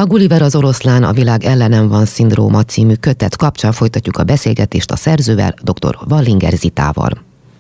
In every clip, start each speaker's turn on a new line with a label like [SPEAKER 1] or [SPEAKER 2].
[SPEAKER 1] A Gulliver az oroszlán, a világ ellenem van szindróma című kötet kapcsán folytatjuk a beszélgetést a szerzővel, dr. Wallinger Zitával.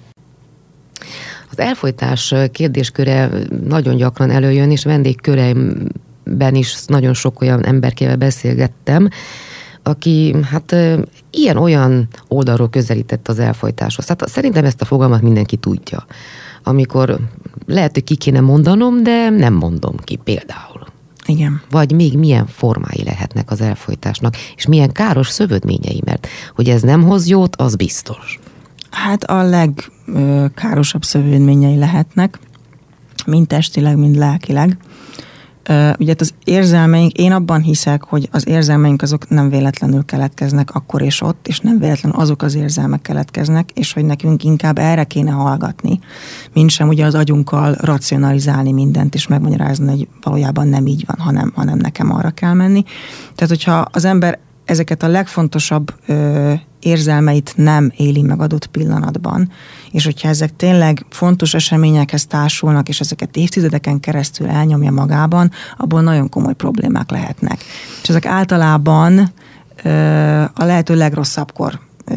[SPEAKER 1] Az elfojtás kérdésköre nagyon gyakran előjön, és vendégköreimben is nagyon sok olyan emberkével beszélgettem, aki ilyen-olyan oldalról közelített az elfojtáshoz. Hát szerintem ezt a fogalmat mindenki tudja. Amikor lehet, hogy ki kéne mondanom, de nem mondom ki például.
[SPEAKER 2] Igen.
[SPEAKER 1] Vagy még milyen formái lehetnek az elfojtásnak, és milyen káros szövődményei, mert hogy ez nem hoz jót, az biztos.
[SPEAKER 2] Hát a legkárosabb szövődményei lehetnek, mind testileg, mind lelkileg. Ugye az érzelmeink, én abban hiszek, hogy az érzelmeink azok nem véletlenül keletkeznek akkor és ott, és nem véletlenül azok az érzelmek keletkeznek, és hogy nekünk inkább erre kéne hallgatni, mint sem ugye az agyunkkal racionalizálni mindent, és megmagyarázni, hogy valójában nem így van, hanem nekem arra kell menni. Tehát, hogyha az ember ezeket a legfontosabb érzelmeit nem éli meg adott pillanatban, és hogyha ezek tényleg fontos eseményekhez társulnak, és ezeket évtizedeken keresztül elnyomja magában, abból nagyon komoly problémák lehetnek. És ezek általában a lehető legrosszabbkor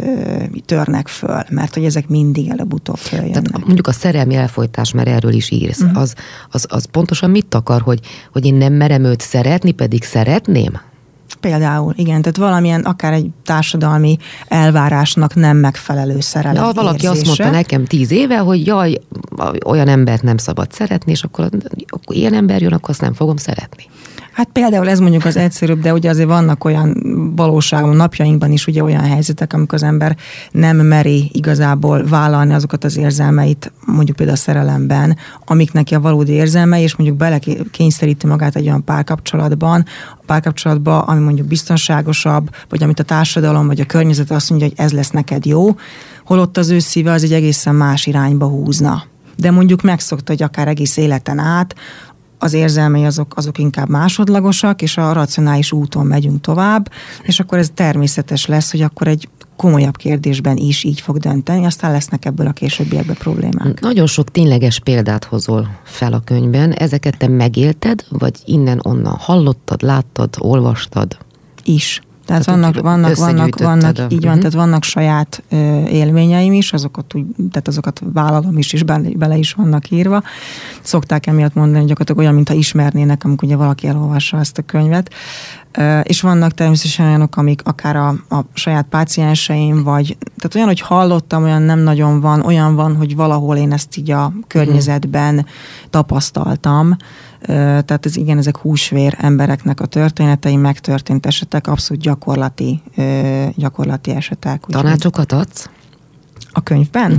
[SPEAKER 2] törnek föl, mert hogy ezek mindig előbb-utóbb följönnek.
[SPEAKER 1] Tehát mondjuk a szerelmi elfojtás, mert erről is írsz, az pontosan mit akar, hogy én nem merem őt szeretni, pedig szeretném?
[SPEAKER 2] Például, igen, tehát valamilyen akár egy társadalmi elvárásnak nem megfelelő szerelem érzése.
[SPEAKER 1] Valaki azt mondta nekem 10 éve, hogy jaj, olyan embert nem szabad szeretni, és akkor ilyen ember jön, akkor azt nem fogom szeretni.
[SPEAKER 2] Hát például ez mondjuk az egyszerűbb, de ugye azért vannak olyan valóságban, napjainkban is ugye olyan helyzetek, amikor az ember nem meri igazából vállalni azokat az érzelmeit, mondjuk például a szerelemben, amik neki a valódi érzelmei, és mondjuk belekényszeríti magát egy olyan párkapcsolatba, ami mondjuk biztonságosabb, vagy amit a társadalom, vagy a környezet azt mondja, hogy ez lesz neked jó, holott az ő szíve az egy egészen más irányba húzna. De mondjuk megszokta, hogy akár egész életen át az érzelmei azok inkább másodlagosak, és a racionális úton megyünk tovább, és akkor ez természetes lesz, hogy akkor egy komolyabb kérdésben is így fog dönteni, aztán lesznek ebből a későbbiekben problémák.
[SPEAKER 1] Nagyon sok tényleges példát hozol fel a könyvben. Ezeket te megélted, vagy innen-onnan hallottad, láttad, olvastad?
[SPEAKER 2] Is. Tehát vannak így van, tehát vannak saját élményeim is, azokat vállalom is, és bele is vannak írva. Szokták emiatt mondani, hogy gyakorlatilag olyan, mintha ismernének, amikor ugye valaki elolvassa ezt a könyvet. És vannak természetesen olyanok, amik akár a saját pácienseim, vagy tehát olyan, hogy hallottam, olyan nem nagyon van, olyan van, hogy valahol én ezt így a környezetben tapasztaltam. Tehát ezek húsvér embereknek a történetei, megtörtént esetek, abszolút gyakorlati esetek.
[SPEAKER 1] Tanácsokat adsz?
[SPEAKER 2] A könyvben?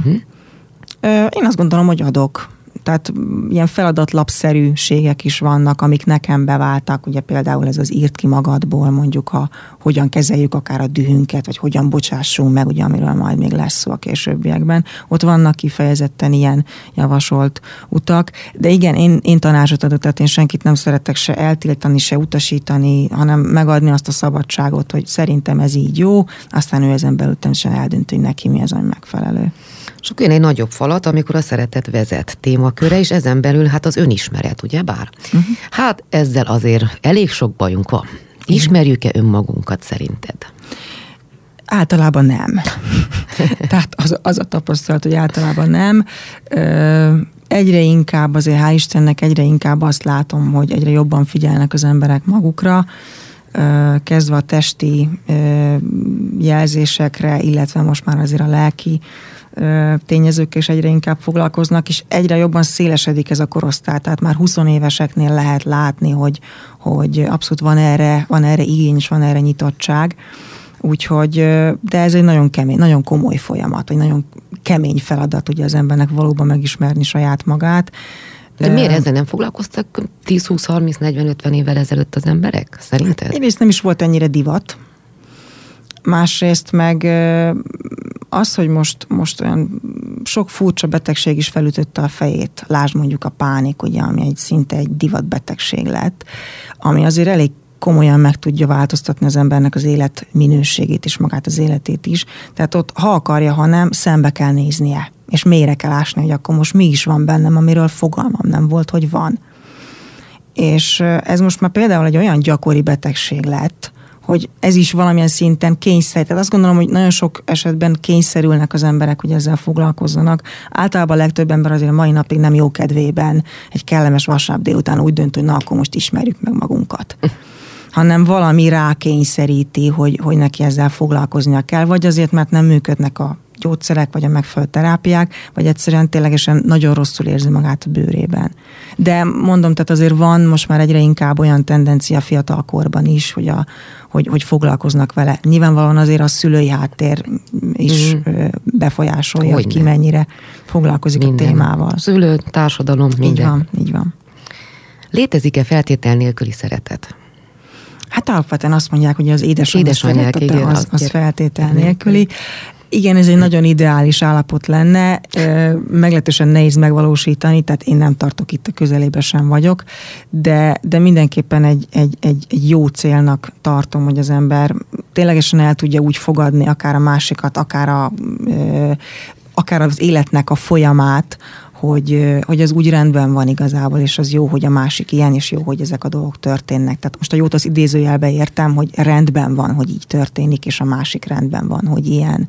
[SPEAKER 2] Én azt gondolom, hogy adok. Tehát ilyen feladatlapszerűségek is vannak, amik nekem beváltak, ugye például ez az írt ki magadból, mondjuk hogyan kezeljük akár a dühünket, vagy hogyan bocsássunk meg, ugye, amiről majd még lesz szó a későbbiekben. Ott vannak kifejezetten ilyen javasolt utak, de igen, én tanácsot adok, tehát én senkit nem szeretek se eltiltani, se utasítani, hanem megadni azt a szabadságot, hogy szerintem ez így jó, aztán ő ezen belül természetesen eldönti, hogy neki mi az, ami megfelelő.
[SPEAKER 1] És akkor jön egy nagyobb falat, amikor a szeretet vezet témaköre, és ezen belül hát az önismeret, ugyebár? Hát ezzel azért elég sok bajunk van. Ismerjük-e önmagunkat szerinted?
[SPEAKER 2] Általában nem. Tehát az a tapasztalat, hogy általában nem. Egyre inkább, azért hál' Istennek egyre inkább azt látom, hogy egyre jobban figyelnek az emberek magukra, kezdve a testi jelzésekre, illetve most már azért a lelki tényezőkkel is egyre inkább foglalkoznak, és egyre jobban szélesedik ez a korosztály. Tehát már 20 éveseknél lehet látni, hogy abszolút van erre igény, és van erre nyitottság. Úgyhogy, de ez egy nagyon kemény, nagyon komoly folyamat, vagy nagyon kemény feladat ugye az embernek valóban megismerni saját magát.
[SPEAKER 1] De miért ezzel nem foglalkoztak 10, 20, 30, 40, 50 évvel ezelőtt az emberek, szerinted?
[SPEAKER 2] Egyrészt nem is volt ennyire divat. Másrészt meg az, hogy most olyan sok furcsa betegség is felütötte a fejét. Lásd mondjuk a pánik, ugye, ami szinte egy divatbetegség lett, ami azért elég komolyan meg tudja változtatni az embernek az életminőségét és magát az életét is. Tehát ott, ha akarja, ha nem, szembe kell néznie. És mélyre kell ásni, hogy akkor most mi is van bennem, amiről fogalmam nem volt, hogy van. És ez most már például egy olyan gyakori betegség lett, hogy ez is valamilyen szinten kényszer. Tehát azt gondolom, hogy nagyon sok esetben kényszerülnek az emberek, hogy ezzel foglalkozzanak. Általában a legtöbb ember azért mai napig nem jó kedvében egy kellemes vasárnap délután úgy dönt, hogy na, akkor most ismerjük meg magunkat. Hanem valami rákényszeríti, hogy neki ezzel foglalkoznia kell, vagy azért, mert nem működnek a gyógyszerek, vagy a megfelelő terápiák, vagy egyszerűen ténylegesen nagyon rosszul érzi magát a bőrében. De mondom, tehát azért van most már egyre inkább olyan tendencia fiatalkorban is, hogy foglalkoznak vele. Nyilvánvalóan azért a szülői háttér is befolyásolja, hogy ki mennyire foglalkozik minden a témával.
[SPEAKER 1] Szülő, társadalom, minden.
[SPEAKER 2] Így van.
[SPEAKER 1] Létezik-e feltétel nélküli szeretet?
[SPEAKER 2] Hát alapvetően azt mondják, hogy az édesanyja szeretete az feltétel nélküli. Igen, ez egy nagyon ideális állapot lenne, meglehetősen nehéz megvalósítani, tehát én nem tartok itt a közelébe sem vagyok, de mindenképpen egy jó célnak tartom, hogy az ember ténylegesen el tudja úgy fogadni akár a másikat, akár az életnek a folyamát, hogy az úgy rendben van igazából, és az jó, hogy a másik ilyen, és jó, hogy ezek a dolgok történnek. Tehát most a jót az idézőjelbe értem, hogy rendben van, hogy így történik, és a másik rendben van, hogy ilyen.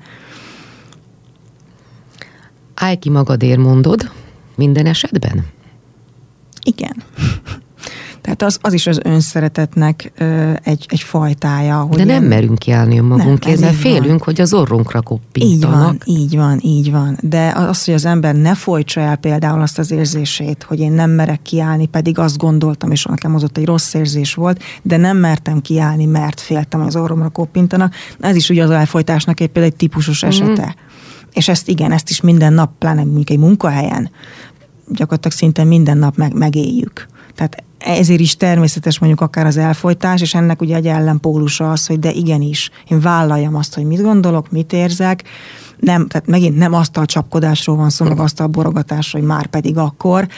[SPEAKER 1] Állj ki magadért, mondod, minden esetben?
[SPEAKER 2] Igen. Tehát az is az önszeretetnek egy fajtája. Hogy
[SPEAKER 1] de nem merünk kiállni magunkért, mert félünk, hogy az orrunkra koppintanak.
[SPEAKER 2] Így van. De az, hogy az ember ne folytsa el például azt az érzését, hogy én nem merek kiállni, pedig azt gondoltam, és nekem az ott egy rossz érzés volt, de nem mertem kiállni, mert féltem, hogy az orromra koppintanak. Ez is ugye az elfolytásnak például egy típusos esete. És ezt is minden nap, pláne mondjuk egy munkahelyen, gyakorlatilag szinte minden nap megéljük. Tehát ezért is természetes mondjuk akár az elfolytás, és ennek ugye egy ellenpólusa az, hogy de igenis, én vállaljam azt, hogy mit gondolok, mit érzek, tehát megint nem asztalcsapkodásról van szó, meg asztalborogatásról, hogy már pedig akkor.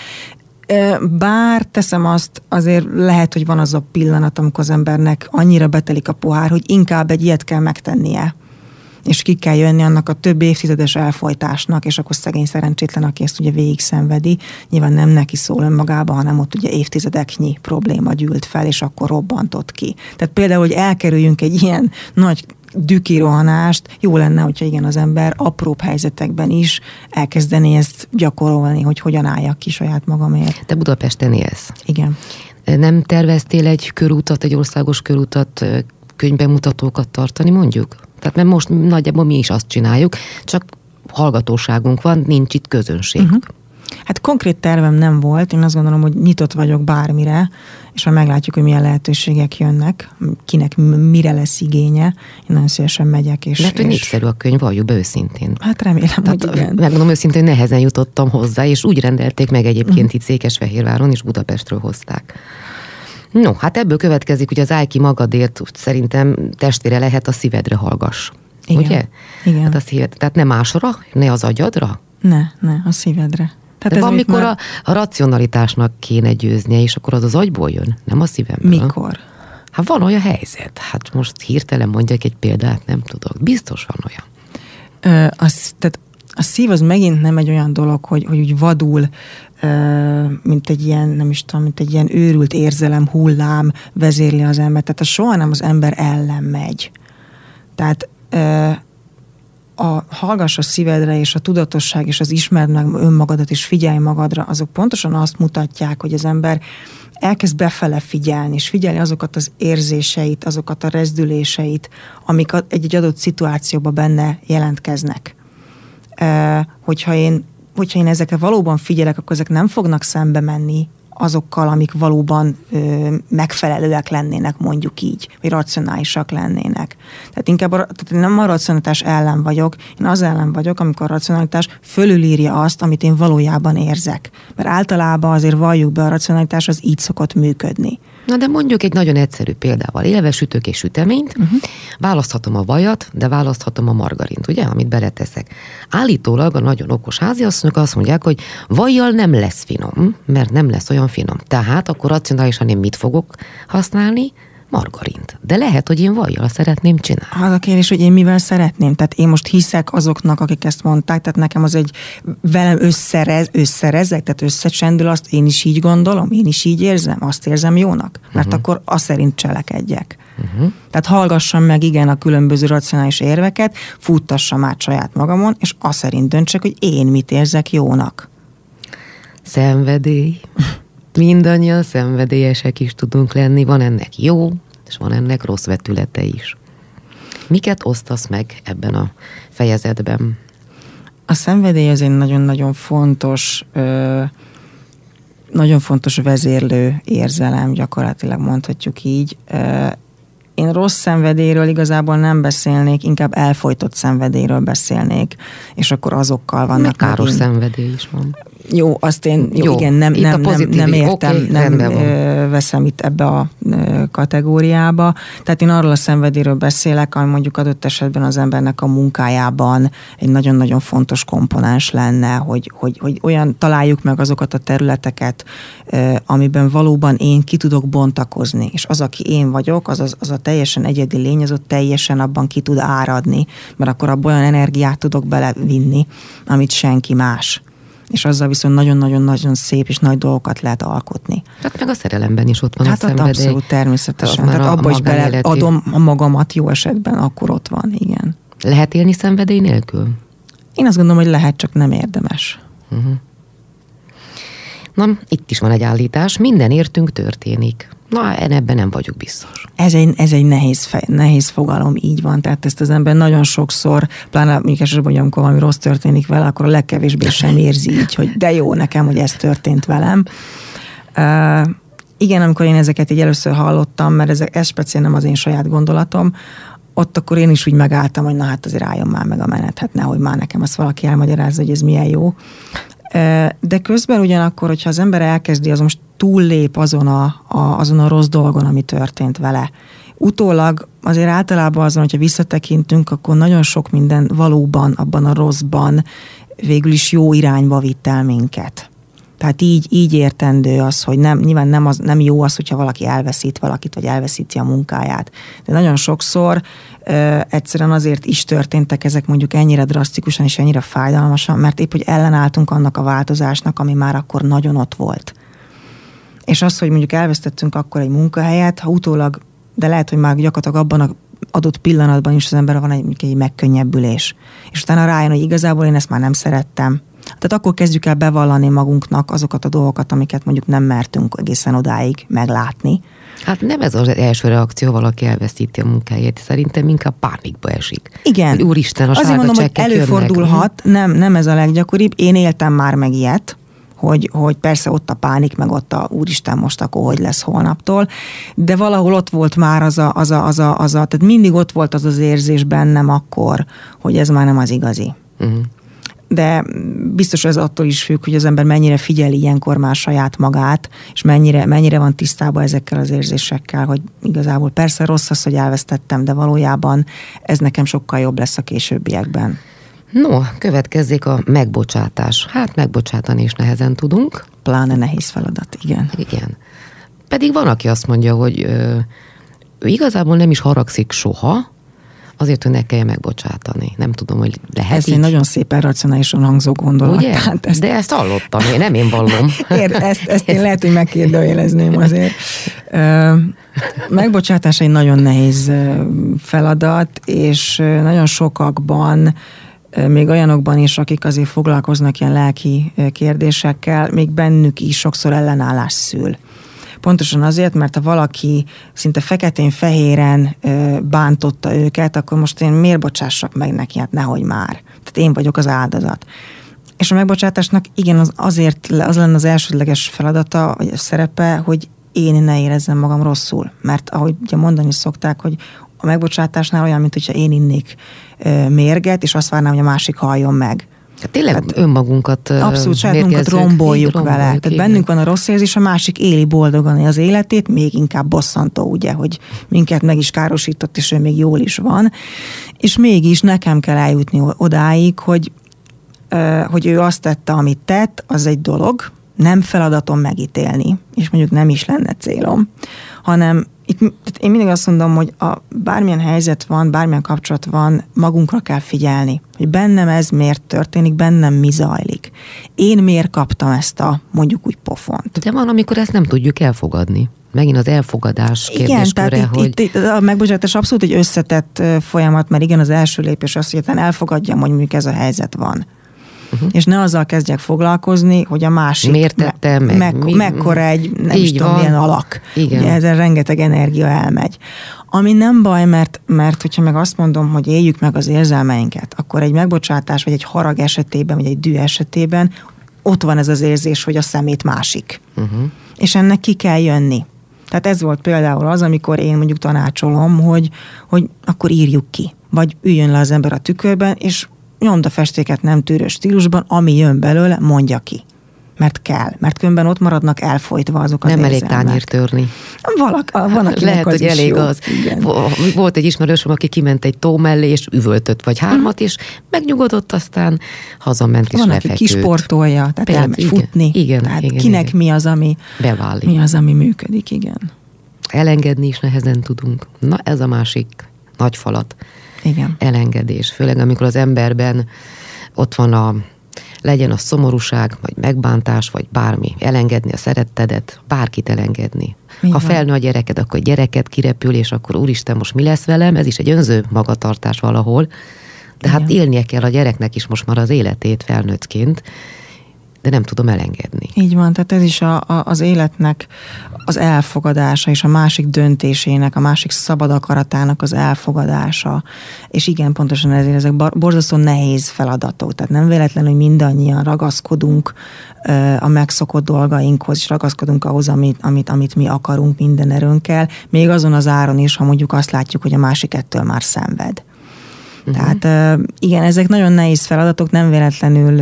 [SPEAKER 2] Bár teszem azt, azért lehet, hogy van az a pillanat, amikor az embernek annyira betelik a pohár, hogy inkább egy ilyet kell megtennie, és ki kell jönni annak a több évtizedes elfolytásnak, és akkor szegény szerencsétlen, aki ezt ugye végig szenvedi, nyilván nem neki szól önmagába, hanem ott ugye évtizedeknyi probléma gyűlt fel, és akkor robbantott ki. Tehát például, hogy elkerüljünk egy ilyen nagy dükirohanást, jó lenne, hogyha igen, az ember apróbb helyzetekben is elkezdené ezt gyakorolni, hogy hogyan álljak ki saját magamért.
[SPEAKER 1] Te Budapesten élsz.
[SPEAKER 2] Igen.
[SPEAKER 1] Nem terveztél egy körútat, egy országos körútat, könyvbemutatókat tartani mondjuk? Tehát mert most nagyjából mi is azt csináljuk, csak hallgatóságunk van, nincs itt közönség.
[SPEAKER 2] Hát konkrét tervem nem volt, én azt gondolom, hogy nyitott vagyok bármire, és már meglátjuk, hogy milyen lehetőségek jönnek, kinek mire lesz igénye. Én nagyon szívesen megyek.
[SPEAKER 1] Mert hogy népszerű a könyv, valljuk be őszintén.
[SPEAKER 2] Hát remélem, hogy igen.
[SPEAKER 1] Megmondom őszintén, hogy nehezen jutottam hozzá, és úgy rendelték meg egyébként itt Székesfehérváron, és Budapestről hozták. No, hát ebből következik, hogy az állj ki magadért, szerintem testvére lehet, a szívedre hallgass.
[SPEAKER 2] Igen.
[SPEAKER 1] Ugye?
[SPEAKER 2] Igen.
[SPEAKER 1] Hát a szíved, tehát ne másra, ne az agyadra?
[SPEAKER 2] Ne, a szívedre. Tehát
[SPEAKER 1] de van, mikor a racionalitásnak kéne győznie, és akkor az az agyból jön, nem a szívemből.
[SPEAKER 2] Mikor?
[SPEAKER 1] Hát van olyan helyzet. Hát most hirtelen mondjak egy példát, nem tudok. Biztos van olyan.
[SPEAKER 2] Tehát a szív az megint nem egy olyan dolog, hogy úgy vadul, mint egy ilyen, nem is tudom, mint egy ilyen őrült érzelem, hullám vezérli az ember. Tehát az soha nem az ember ellen megy. Tehát hallgass a szívedre, és a tudatosság, és az ismerd meg önmagadat, és figyelj magadra, azok pontosan azt mutatják, hogy az ember elkezd befele figyelni, és figyelni azokat az érzéseit, azokat a rezdüléseit, amik egy adott szituációban benne jelentkeznek. Hogyha én ezekre valóban figyelek, akkor ezek nem fognak szembe menni azokkal, amik valóban megfelelőek lennének, mondjuk így, vagy racionálisak lennének. Tehát inkább nem a racionalitás ellen vagyok, én az ellen vagyok, amikor a racionalitás fölülírja azt, amit én valójában érzek. Mert általában azért valljuk be, a racionalitás az így szokott működni.
[SPEAKER 1] Na de mondjuk egy nagyon egyszerű példával. Élve sütök és süteményt, választhatom a vajat, de választhatom a margarint, ugye, amit beleteszek. Állítólag a nagyon okos háziasszonyok azt mondják, hogy vajjal nem lesz finom, mert nem lesz olyan finom. Tehát akkor racionálisan én mit fogok használni? margarint. De lehet, hogy én vajjal szeretném csinálni.
[SPEAKER 2] Az a kérdés, hogy én mivel szeretném. Tehát én most hiszek azoknak, akik ezt mondták, tehát nekem az egy velem összerezek, tehát összecsendül, azt én is így gondolom, én is így érzem, azt érzem jónak, mert akkor azt szerint cselekedjek. Tehát hallgassam meg igen a különböző racionális érveket, futtassam át saját magamon, és azt szerint döntsek, hogy én mit érzek jónak.
[SPEAKER 1] Szenvedély. Mindannyian szenvedélyesek is tudunk lenni, van ennek jó, és van ennek rossz vetülete is. Miket osztasz meg ebben a fejezetben?
[SPEAKER 2] A szenvedély az egy nagyon-nagyon fontos vezérlő érzelem, gyakorlatilag mondhatjuk így. Én rossz szenvedélyről igazából nem beszélnék, inkább elfojtott szenvedélyről beszélnék, és akkor azokkal vannak.
[SPEAKER 1] Meg káros szenvedély is van.
[SPEAKER 2] Jó, azt én igen, nem értem, okay, nem veszem itt ebbe a kategóriába. Tehát én arról a szenvedélyről beszélek, ami mondjuk adott esetben az embernek a munkájában egy nagyon-nagyon fontos komponens lenne, hogy olyan találjuk meg azokat a területeket, amiben valóban én ki tudok bontakozni, és az, aki én vagyok, az a teljesen egyedi lény, az ott teljesen abban ki tud áradni, mert akkor abban olyan energiát tudok belevinni, amit senki más. És azzal viszont nagyon-nagyon-nagyon szép és nagy dolgokat lehet alkotni.
[SPEAKER 1] Hát meg a szerelemben is ott van a szenvedély.
[SPEAKER 2] Hát abszolút, természetesen. Tehát abba is beleadom a magamat jó esetben, akkor ott van, igen.
[SPEAKER 1] Lehet élni szenvedély nélkül?
[SPEAKER 2] Én azt gondolom, hogy lehet, csak nem érdemes.
[SPEAKER 1] Na, itt is van egy állítás, minden értünk történik. Na, ebben nem vagyok biztos.
[SPEAKER 2] Ez egy nehéz fogalom, így van. Tehát ezt az ember nagyon sokszor, pláne mondjuk esetben, hogy amikor valami rossz történik vele, akkor a legkevésbé sem érzi így, hogy de jó nekem, hogy ez történt velem. Igen, amikor én ezeket így először hallottam, mert ez speciál nem az én saját gondolatom, ott akkor én is úgy megálltam, hogy na hát azért álljon már meg a menet, hát nehogy már nekem azt valaki elmagyarázza, hogy ez milyen jó. De közben ugyanakkor, hogyha az ember elkezdi, az most túllép azon a rossz dolgon, ami történt vele. Utólag azért általában azon, hogyha visszatekintünk, akkor nagyon sok minden valóban abban a rosszban végül is jó irányba vitt el minket. Tehát így értendő az, hogy nyilván nem jó az, hogyha valaki elveszít valakit, vagy elveszíti a munkáját. De nagyon sokszor egyszerűen azért is történtek ezek mondjuk ennyire drasztikusan és ennyire fájdalmasan, mert épp, hogy ellenálltunk annak a változásnak, ami már akkor nagyon ott volt. És az, hogy mondjuk elvesztettünk akkor egy munkahelyet, ha utólag, de lehet, hogy már gyakorlatilag abban az adott pillanatban is az ember van egy megkönnyebbülés. És utána rájön, hogy igazából én ezt már nem szerettem. Tehát akkor kezdjük el bevallani magunknak azokat a dolgokat, amiket mondjuk nem mertünk egészen odáig meglátni.
[SPEAKER 1] Hát nem ez az első reakció, valaki elveszíti a munkáját, szerintem inkább pánikba esik.
[SPEAKER 2] Igen.
[SPEAKER 1] Hogy úristen, a
[SPEAKER 2] azért mondom, hogy előfordulhat, nem ez a leggyakoribb. Én éltem már meg ilyet, hogy persze ott a pánik, meg ott a úristen, most akkor hogy lesz holnaptól, de valahol ott volt már tehát mindig ott volt az érzés bennem akkor, hogy ez már nem az igazi. De biztos ez attól is függ, hogy az ember mennyire figyeli ilyenkor már saját magát, és mennyire van tisztában ezekkel az érzésekkel, hogy igazából persze rossz az, hogy elvesztettem, de valójában ez nekem sokkal jobb lesz a későbbiekben.
[SPEAKER 1] No, következzék a megbocsátás. Hát megbocsátani is nehezen tudunk.
[SPEAKER 2] Pláne nehéz feladat, igen.
[SPEAKER 1] Igen. Pedig van, aki azt mondja, hogy ő igazából nem is haragszik soha, azért, hogy ne kelljen megbocsátani. Nem tudom, hogy lehet
[SPEAKER 2] ez
[SPEAKER 1] így.
[SPEAKER 2] egy nagyon szépen racionálisan hangzó gondolat.
[SPEAKER 1] Ugye? De ezt hallottam, én vallom.
[SPEAKER 2] Ezt én lehet, hogy megkérdőjelezném azért. Megbocsátás egy nagyon nehéz feladat, és nagyon sokakban, még olyanokban is, akik azért foglalkoznak ilyen lelki kérdésekkel, még bennük is sokszor ellenállás szül. Pontosan azért, mert ha valaki szinte feketén-fehéren bántotta őket, akkor most én miért bocsássak meg neki? Hát nehogy már. Tehát én vagyok az áldozat. És a megbocsátásnak igen, az lenne az elsődleges feladata, vagy szerepe, hogy én ne érezzem magam rosszul. Mert ahogy ugye mondani szokták, hogy a megbocsátásnál olyan, mint hogyha én innék mérget, és azt várnám, hogy a másik halljon meg.
[SPEAKER 1] Hát tényleg önmagunkat
[SPEAKER 2] abszolút saját magunkat romboljuk vele. Tehát igen. Bennünk van a rossz érzés, a másik éli boldogan az életét, még inkább bosszantó, ugye, hogy minket meg is károsított, és ő még jól is van. És mégis nekem kell eljutni odáig, hogy ő azt tette, amit tett, az egy dolog, nem feladatom megítélni, és mondjuk nem is lenne célom, hanem én mindig azt mondom, hogy bármilyen helyzet van, bármilyen kapcsolat van, magunkra kell figyelni, hogy bennem ez miért történik, bennem mi zajlik. Én miért kaptam ezt a mondjuk úgy pofont.
[SPEAKER 1] De van, amikor ezt nem tudjuk elfogadni. Megint az elfogadás kérdésköre,
[SPEAKER 2] igen, tehát itt a megbocsátás abszolút egy összetett folyamat, mert igen, az első lépés az, hogy elfogadjam, hogy mondjuk ez a helyzet van. És ne azzal kezdjek foglalkozni, hogy a másik
[SPEAKER 1] miért tette
[SPEAKER 2] mekkora egy, nem is tudom, milyen alak.
[SPEAKER 1] Igen.
[SPEAKER 2] Ugye ezzel rengeteg energia elmegy. Ami nem baj, mert hogyha meg azt mondom, hogy éljük meg az érzelmeinket, akkor egy megbocsátás, vagy egy harag esetében, vagy egy düh esetében ott van ez az érzés, hogy a szemét másik. És ennek ki kell jönni. Tehát ez volt például az, amikor én mondjuk tanácsolom, hogy akkor írjuk ki. Vagy üljön le az ember a tükörben, és nyomdafestéket nem tűrő stílusban, ami jön belőle, mondja ki. Mert kell. Mert különben ott maradnak elfolytva azok az érzelmek.
[SPEAKER 1] Nem elég tányért törni.
[SPEAKER 2] Van, akinek
[SPEAKER 1] lehet,
[SPEAKER 2] az
[SPEAKER 1] hogy
[SPEAKER 2] is
[SPEAKER 1] elég
[SPEAKER 2] jó.
[SPEAKER 1] az.
[SPEAKER 2] Igen.
[SPEAKER 1] Volt egy ismerősöm, aki kiment egy tó mellé, és üvöltött vagy hármat, és megnyugodott, aztán hazament és
[SPEAKER 2] van,
[SPEAKER 1] lefeküdt.
[SPEAKER 2] Aki kisportolja, tehát elmegy futni.
[SPEAKER 1] Igen,
[SPEAKER 2] tehát
[SPEAKER 1] igen,
[SPEAKER 2] kinek
[SPEAKER 1] igen.
[SPEAKER 2] mi az, ami
[SPEAKER 1] beválik.
[SPEAKER 2] Mi az, ami működik, igen.
[SPEAKER 1] Elengedni is nehezen tudunk. Na, ez a másik nagy falat.
[SPEAKER 2] Igen.
[SPEAKER 1] Elengedés. Főleg, amikor az emberben ott van legyen a szomorúság, vagy megbántás, vagy bármi. Elengedni a szerettedet, bárkit elengedni. Ha felnő a gyereked, akkor gyereket kirepül, és akkor úristen, most mi lesz velem? Ez is egy önző magatartás valahol. De hát élnie kell a gyereknek is most már az életét felnőttként, de nem tudom elengedni.
[SPEAKER 2] Így van, tehát ez is az életnek az elfogadása, és a másik döntésének, a másik szabad akaratának az elfogadása. És igen, pontosan ezek borzasztó nehéz feladatok. Tehát nem véletlenül, hogy mindannyian ragaszkodunk a megszokott dolgainkhoz, és ragaszkodunk ahhoz, amit mi akarunk minden erőnkkel, még azon az áron is, ha mondjuk azt látjuk, hogy a másik ettől már szenved. Tehát igen, ezek nagyon nehéz feladatok, nem véletlenül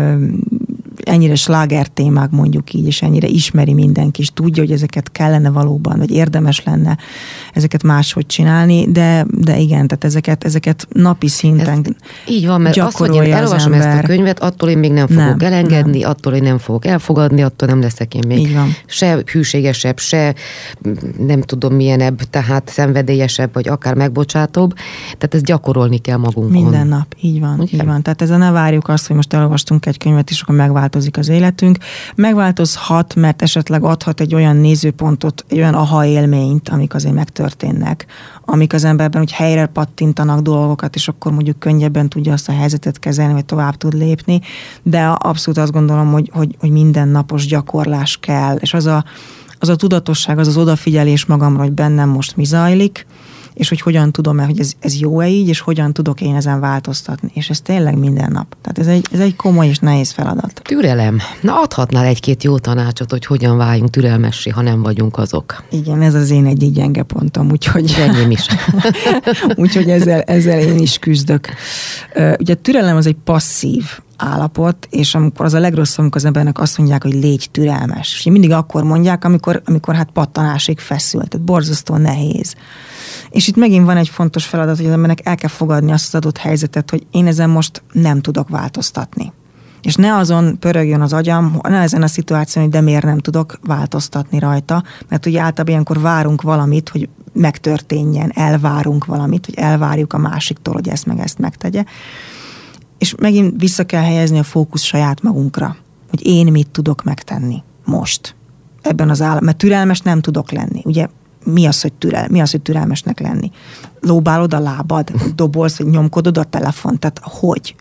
[SPEAKER 2] ennyire sláger témák, mondjuk így, és ennyire ismeri mindenki, és tudja, hogy ezeket kellene valóban, vagy érdemes lenne ezeket máshogy csinálni, de igen, tehát ezeket napi szinten
[SPEAKER 1] így van, mert azt, hogy én elolvasom ezt a könyvet, attól én még nem fogok elengedni, attól én nem fogok elfogadni, attól nem leszek én még se hűségesebb, se nem tudom milyenebb, tehát szenvedélyesebb, vagy akár megbocsátóbb. Tehát ezt gyakorolni kell magunkon.
[SPEAKER 2] Minden nap, így van. Ugye? Így van. Tehát ezzel ne várjuk azt, hogy most elolvastunk egy könyvet, és akkor megváltozik az életünk. Megváltozhat, mert esetleg adhat egy olyan nézőpontot, egy olyan aha élményt, amik azért megtörténnek, amik az emberben úgy helyre pattintanak dolgokat, és akkor mondjuk könnyebben tudja azt a helyzetet kezelni, vagy tovább tud lépni, de abszolút azt gondolom, hogy mindennapos gyakorlás kell, és az a tudatosság, az odafigyelés magamra, hogy bennem most mi zajlik, és hogy hogyan tudom hogy ez jó-e így, és hogyan tudok én ezen változtatni. És ez tényleg minden nap. Tehát ez egy komoly és nehéz feladat.
[SPEAKER 1] Türelem. Na, adhatnál egy-két jó tanácsot, hogy hogyan váljunk türelmessé, ha nem vagyunk azok.
[SPEAKER 2] Igen, ez az én egyik gyenge pontom, úgyhogy...
[SPEAKER 1] Enyém is.
[SPEAKER 2] Úgyhogy ezzel én is küzdök. Ugye a türelem az egy passzív állapot, és amikor az a legrosszabb, amikor az embernek azt mondják, hogy légy türelmes. És mindig akkor mondják, amikor hát pattanásig feszül. Tehát borzasztó nehéz. És itt megint van egy fontos feladat, hogy az embernek el kell fogadni azt az adott helyzetet, hogy én ezen most nem tudok változtatni. És ne azon pörögjön az agyam, ne ezen a szituáción, hogy de miért nem tudok változtatni rajta, mert ugye általában ilyenkor várunk valamit, hogy megtörténjen, elvárunk valamit, hogy elvárjuk a másiktól, hogy ezt meg ezt megtegye. És megint vissza kell helyezni a fókusz saját magunkra, hogy én mit tudok megtenni most ebben az állapotban, mert türelmes nem tudok lenni. Ugye mi az, hogy türelmesnek lenni? Lóbálod a lábad, dobolsz, vagy nyomkodod a telefon, tehát hogy?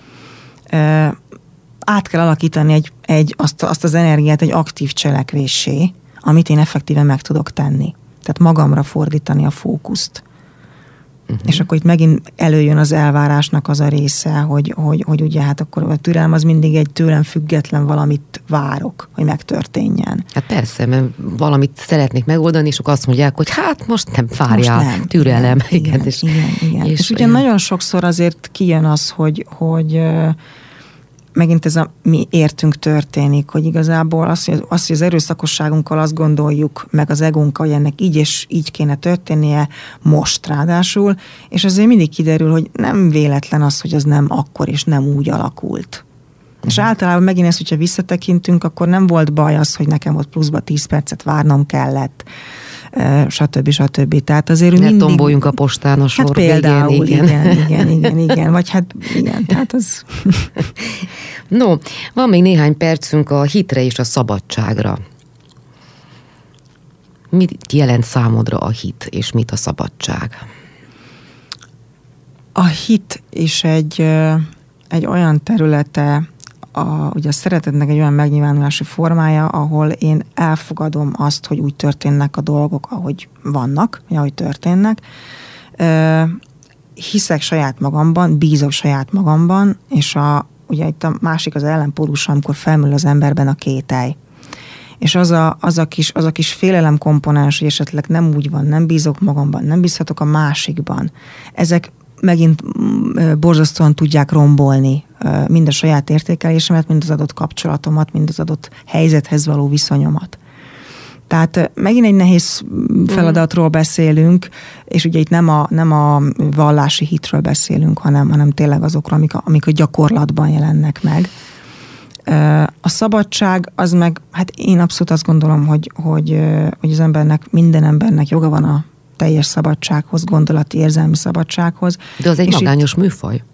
[SPEAKER 2] Át kell alakítani azt az energiát egy aktív cselekvéssé, amit én effektíven meg tudok tenni. Tehát magamra fordítani a fókuszt. És akkor itt megint előjön az elvárásnak az a része, hogy ugye hát akkor a türelem az mindig egy tőlem független valamit várok, hogy megtörténjen.
[SPEAKER 1] Hát persze, mert valamit szeretnék megoldani, és akkor azt mondják, hogy hát most nem várjál, nem, türelem.
[SPEAKER 2] Igen. És ugye nagyon sokszor azért kijön az, hogy megint ez a mi értünk történik, hogy igazából az, hogy az erőszakosságunkkal azt gondoljuk, meg az egónkkal, hogy ennek így és így kéne történnie most ráadásul, és azért mindig kiderül, hogy nem véletlen az, hogy az nem akkor és nem úgy alakult. És általában megint ezt, hogyha visszatekintünk, akkor nem volt baj az, hogy nekem ott pluszba 10 percet várnom kellett. stb. Tehát azért
[SPEAKER 1] ne tomboljunk a postán a sor
[SPEAKER 2] például,
[SPEAKER 1] végén.
[SPEAKER 2] igen. Vagy hát igen, tehát az...
[SPEAKER 1] No, van még néhány percünk a hitre és a szabadságra. Mit jelent számodra a hit, és mit a szabadság?
[SPEAKER 2] A hit is egy olyan területe, ugye a szeretetnek egy olyan megnyilvánulási formája, ahol én elfogadom azt, hogy úgy történnek a dolgok, ahogy vannak, ahogy történnek. Hiszek saját magamban, bízok saját magamban, és ugye itt a másik az ellenpólus, amikor felmerül az emberben a kételj. És az a kis félelem komponens, hogy esetleg nem úgy van, nem bízok magamban, nem bízhatok a másikban. Ezek megint borzasztóan tudják rombolni mind a saját értékelésemet, mind az adott kapcsolatomat, mind az adott helyzethez való viszonyomat. Tehát megint egy nehéz feladatról beszélünk, és ugye itt nem a vallási hitről beszélünk, hanem tényleg azokról, amik a gyakorlatban jelennek meg. A szabadság az meg, hát én abszolút azt gondolom, hogy az embernek, minden embernek joga van a teljes szabadsághoz, gondolati, érzelmi szabadsághoz.
[SPEAKER 1] De az egy magányos műfaj.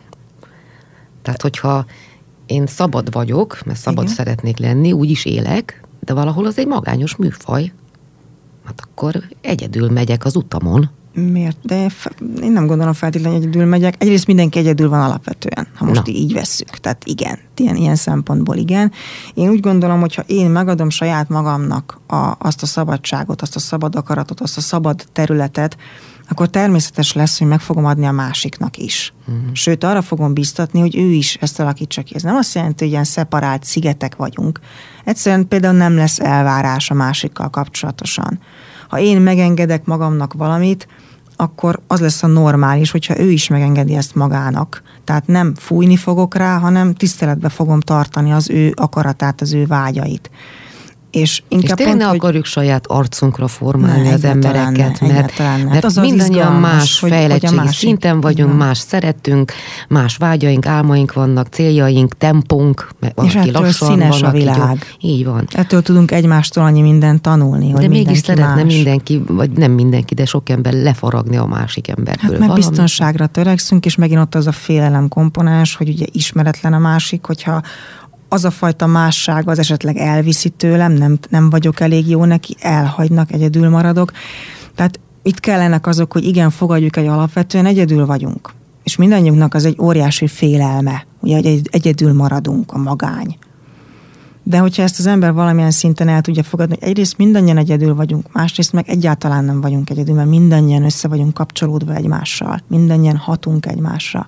[SPEAKER 1] Tehát, hogyha én szabad vagyok, mert szabad szeretnék lenni, úgy is élek, de valahol az egy magányos műfaj. Hát akkor egyedül megyek az utamon.
[SPEAKER 2] Miért? De én nem gondolom feltétlenül, hogy egyedül megyek. Egyrészt mindenki egyedül van alapvetően, ha most így vesszük. Tehát igen, ilyen szempontból igen. Én úgy gondolom, hogy ha én megadom saját magamnak azt a szabadságot, azt a szabad akaratot, azt a szabad területet, akkor természetes lesz, hogy meg fogom adni a másiknak is. Sőt, arra fogom bíztatni, hogy ő is ezt alakítsa ki. Ez nem azt jelenti, hogy ilyen szeparált szigetek vagyunk. Egyszerűen például nem lesz elvárás a másikkal kapcsolatosan. Ha én megengedek magamnak valamit, akkor az lesz a normális, hogyha ő is megengedi ezt magának. Tehát nem fújni fogok rá, hanem tiszteletbe fogom tartani az ő akaratát, az ő vágyait. És
[SPEAKER 1] tényleg ne akarjuk saját arcunkra formálni az embereket, mert mindannyian más fejlettségi szinten vagyunk, más szeretünk, más vágyaink, álmaink vannak, céljaink, tempónk,
[SPEAKER 2] és ettől színes a világ.
[SPEAKER 1] Így van.
[SPEAKER 2] Ettől tudunk egymástól annyi mindent tanulni, hogy
[SPEAKER 1] de mégis szeretne mindenki, vagy nem mindenki, de sok ember lefaragni a másik emberből.
[SPEAKER 2] Hát mert biztonságra törekszünk, és megint ott az a félelem komponens, hogy ugye ismeretlen a másik, hogyha az a fajta másság az esetleg elviszi tőlem, nem vagyok elég jó neki, elhagynak, egyedül maradok. Tehát itt kellenek azok, hogy igen, fogadjuk, egy alapvetően egyedül vagyunk. És mindannyiunknak az egy óriási félelme, ugye, hogy egyedül maradunk, a magány. De hogyha ezt az ember valamilyen szinten el tudja fogadni, hogy egyrészt mindannyian egyedül vagyunk, másrészt meg egyáltalán nem vagyunk egyedül, mert mindannyian össze vagyunk kapcsolódva egymással, mindannyian hatunk egymásra.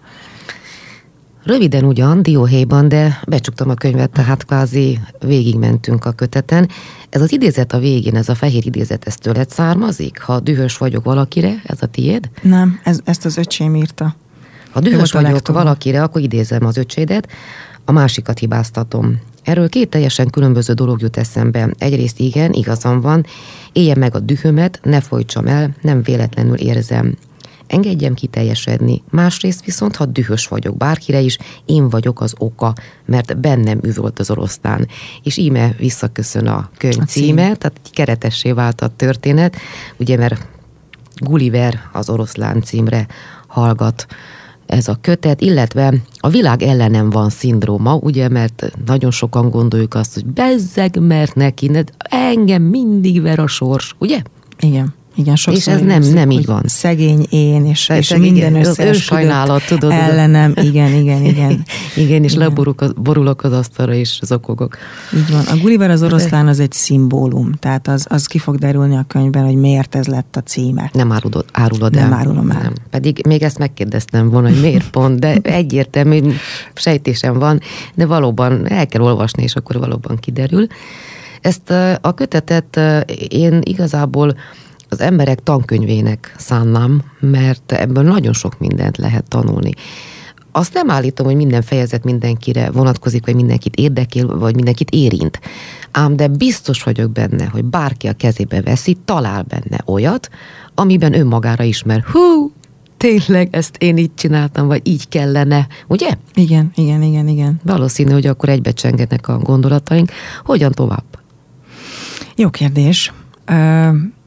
[SPEAKER 1] Röviden ugyan, dióhéjban, de becsuktam a könyvet, tehát kvázi végigmentünk a köteten. Ez az idézet a végén, ez a fehér idézet, ez tőled származik? Ha dühös vagyok valakire, ez a tiéd?
[SPEAKER 2] Nem, ezt az öcsém írta.
[SPEAKER 1] Ha dühös vagyok valakire, akkor idézem az öcsédet, a másikat hibáztatom. Erről két teljesen különböző dolog jut eszembe. Egyrészt igen, igazam van, éljem meg a dühömet, ne folytsam el, nem véletlenül érzem. Engedjem kiteljesedni. Másrészt viszont, ha dühös vagyok bárkire is, én vagyok az oka, mert bennem üvölt az oroszlán. És íme visszaköszön a könyv címe, tehát keretessé vált a történet, ugye, mert Gulliver az oroszlán címre hallgat ez a kötet, illetve a világ ellenem van szindróma, ugye, mert nagyon sokan gondoljuk azt, hogy bezzeg, mert neki, engem mindig ver a sors, ugye?
[SPEAKER 2] Igen, sokszor
[SPEAKER 1] és ez nem így van.
[SPEAKER 2] Szegény én, és minden összeesküdött ellenem. Igen.
[SPEAKER 1] Igen, és leborulok az asztalra, és zokogok.
[SPEAKER 2] Így van. A Gulliver az oroszlán az egy szimbólum, tehát az ki fog derülni a könyvben, hogy miért ez lett a címe.
[SPEAKER 1] Nem árulod el.
[SPEAKER 2] Nem árulom el. Nem.
[SPEAKER 1] Pedig még ezt megkérdeztem volna, hogy miért pont, de egyértelmű sejtésem van, de valóban el kell olvasni, és akkor valóban kiderül. Ezt a kötetet én igazából az emberek tankönyvének szánnám, mert ebből nagyon sok mindent lehet tanulni. Azt nem állítom, hogy minden fejezet mindenkire vonatkozik, vagy mindenkit érdekel, vagy mindenkit érint. Ám de biztos vagyok benne, hogy bárki a kezébe veszi, talál benne olyat, amiben önmagára ismer. Tényleg ezt én így csináltam, vagy így kellene, ugye?
[SPEAKER 2] Igen.
[SPEAKER 1] Valószínű, hogy akkor egybecsengetnek a gondolataink. Hogyan tovább?
[SPEAKER 2] Jó kérdés.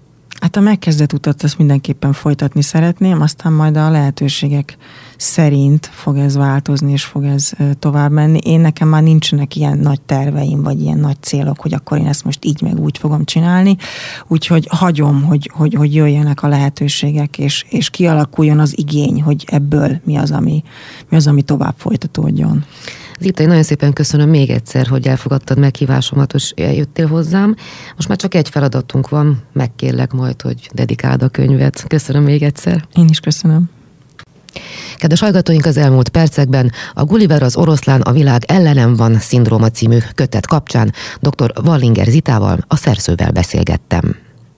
[SPEAKER 2] Hát a megkezdett utat azt mindenképpen folytatni szeretném, aztán majd a lehetőségek szerint fog ez változni, és fog ez tovább menni. Nekem már nincsenek ilyen nagy terveim, vagy ilyen nagy célok, hogy akkor én ezt most így meg úgy fogom csinálni. Úgyhogy hagyom, hogy jöjjenek a lehetőségek, és kialakuljon az igény, hogy ebből mi az, ami tovább folytatódjon.
[SPEAKER 1] Zita, én nagyon szépen köszönöm még egyszer, hogy elfogadtad meghívásomat, és eljöttél hozzám. Most már csak egy feladatunk van, megkérlek majd, hogy dedikáld a könyvet. Köszönöm még egyszer.
[SPEAKER 2] Én is köszönöm.
[SPEAKER 1] Kedves hallgatóink, az elmúlt percekben a Gulliver az oroszlán a világ ellenem van szindróma című kötet kapcsán dr. Wallinger Zitával, a szerzővel beszélgettem.